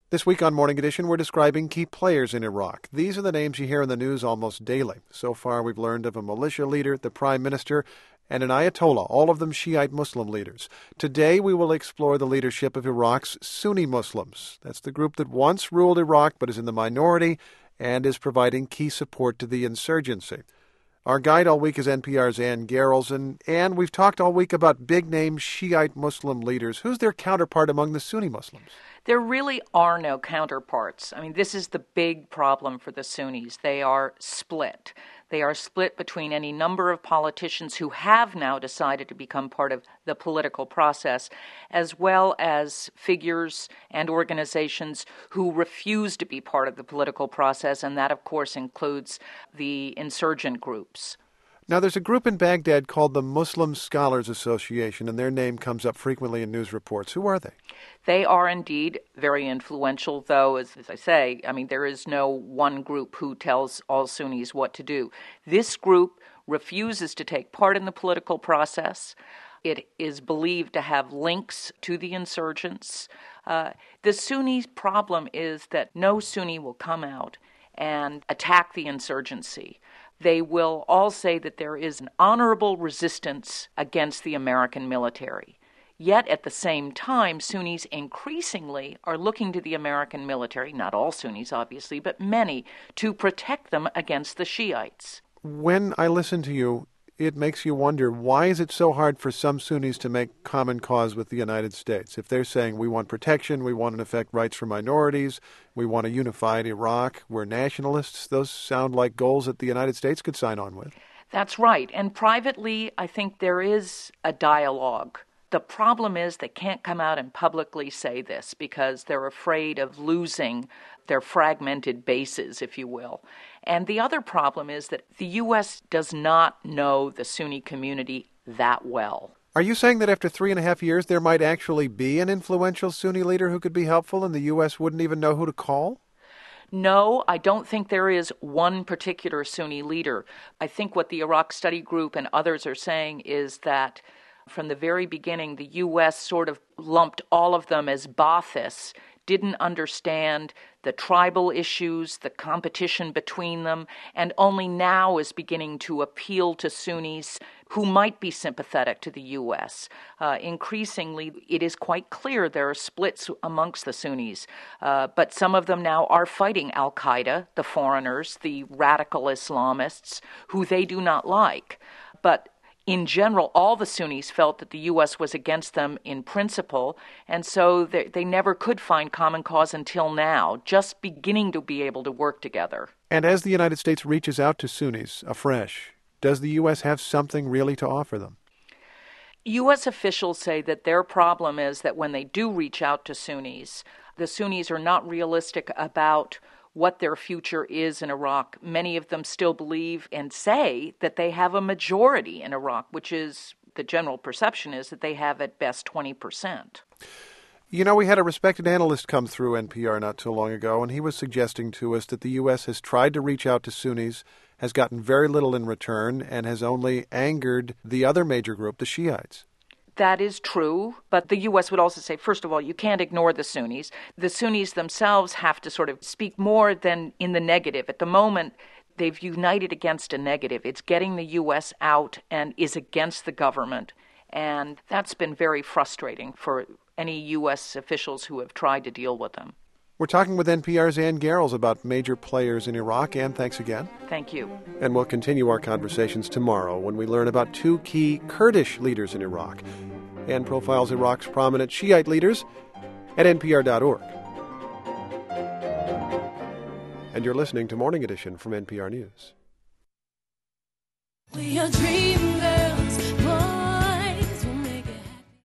This week on Morning Edition, we're describing key players in Iraq. These are the names you hear in the news almost daily. So far, we've learned of a militia leader, the prime minister, and an ayatollah, all of them Shiite Muslim leaders. Today, we will explore the leadership of Iraq's Sunni Muslims. That's the group that once ruled Iraq but is in the minority and is providing key support to the insurgency. Our guide all week is NPR's Ann Garrels, and we've talked all week about big-name Shiite Muslim leaders. Who's their counterpart among the Sunni Muslims? There really are no counterparts. I mean, this is the big problem for the Sunnis. They are split. They are split between any number of politicians who have now decided to become part of the political process, as well as figures and organizations who refuse to be part of the political process, and that, of course, includes the insurgent groups. Now, there's a group in Baghdad called the Muslim Scholars Association, and their name comes up frequently in news reports. Who are they? They are indeed very influential, though, as I say, there is no one group who tells all Sunnis what to do. This group refuses to take part in the political process. It is believed to have links to the insurgents. The Sunni problem is that no Sunni will come out and attack the insurgency. They will all say that there is an honorable resistance against the American military. Yet at the same time, Sunnis increasingly are looking to the American military, not all Sunnis obviously, but many, to protect them against the Shiites. When I listen to you, it makes you wonder, why is it so hard for some Sunnis to make common cause with the United States? If they're saying we want protection, we want, in effect, rights for minorities, we want a unified Iraq, we're nationalists, those sound like goals that the United States could sign on with. That's right. And privately, I think there is a dialogue. The problem is they can't come out and publicly say this because they're afraid of losing their fragmented bases, if you will. And the other problem is that the U.S. does not know the Sunni community that well. Are you saying that after 3.5 years there might actually be an influential Sunni leader who could be helpful and the U.S. wouldn't even know who to call? No, I don't think there is one particular Sunni leader. I think what the Iraq Study Group and others are saying is that from the very beginning, the U.S. sort of lumped all of them as Baathists, didn't understand the tribal issues, the competition between them, and only now is beginning to appeal to Sunnis who might be sympathetic to the U.S. Increasingly, it is quite clear there are splits amongst the Sunnis, but some of them now are fighting al-Qaeda, the foreigners, the radical Islamists, who they do not like. But in general, all the Sunnis felt that the U.S. was against them in principle, and so they never could find common cause until now, just beginning to be able to work together. And as the United States reaches out to Sunnis afresh, does the U.S. have something really to offer them? U.S. officials say that their problem is that when they do reach out to Sunnis, the Sunnis are not realistic about what their future is in Iraq. Many of them still believe and say that they have a majority in Iraq, which is, the general perception is that they have at best 20%. You know, we had a respected analyst come through NPR not too long ago, and he was suggesting to us that the U.S. has tried to reach out to Sunnis, has gotten very little in return, and has only angered the other major group, the Shiites. That is true, but the U.S. would also say, first of all, you can't ignore the Sunnis. The Sunnis themselves have to sort of speak more than in the negative. At the moment, they've united against a negative. It's getting the U.S. out and is against the government, and that's been very frustrating for any U.S. officials who have tried to deal with them. We're talking with NPR's Ann Garrels about major players in Iraq. Ann, thanks again. Thank you. And we'll continue our conversations tomorrow when we learn about two key Kurdish leaders in Iraq. Ann profiles Iraq's prominent Shiite leaders at npr.org. And you're listening to Morning Edition from NPR News. We are dream girls.